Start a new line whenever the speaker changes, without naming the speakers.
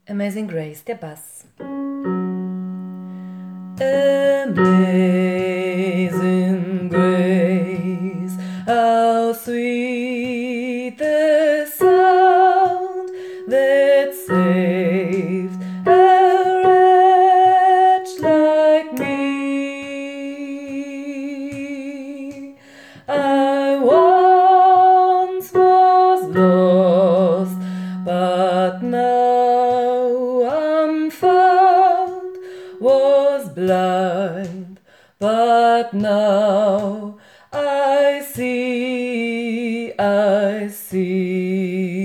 Amazing Grace, der Bass. Amazing grace, how sweet the sound that saved a wretch like me. I once was lost, but now I'm found, was blind, but now I see, I see.